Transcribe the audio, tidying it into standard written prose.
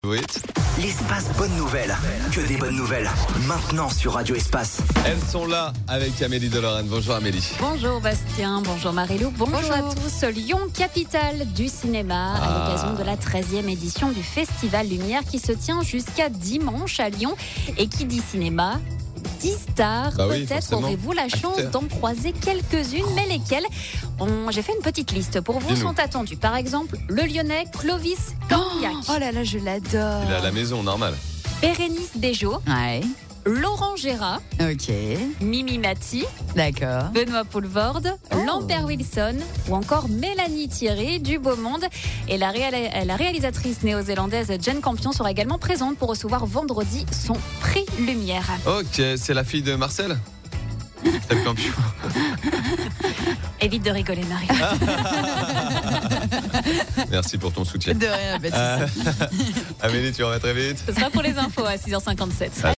Oui. L'espace bonne nouvelle, que des bonnes nouvelles, maintenant sur Radio Espace. Elles sont là avec Amélie Delorraine. Bonjour Amélie. Bonjour Bastien, bonjour Marie-Lou, bonjour à tous. Lyon, capitale du cinéma, à l'occasion de la 13e édition du Festival Lumière qui se tient jusqu'à dimanche à Lyon. Et qui dit cinéma, 10 stars. Oui, peut-être forcément. aurez-vous la chance d'en croiser quelques-unes, mais lesquelles? J'ai fait une petite liste pour vous. Dis-nous. Sont attendus par exemple le Lyonnais Clovis Cornillac, Oh là là, je l'adore. Il est à la maison, normal. Bérénice Bejo, Ouais, Laurent Gérard, ok, Mimi Mati, d'accord. Benoît Poulvorde, Lambert Wilson ou encore Mélanie Thierry du Beau Monde. Et la réalisatrice néo-zélandaise Jane Campion sera également présente pour recevoir vendredi son prix Lumière. Ok, c'est la fille de Marcel. Steph Campion. Évite de rigoler, Marie. Merci pour ton soutien. De rien, Baptiste. Amélie, tu reviens très vite. Ce sera pour les infos à 6h57.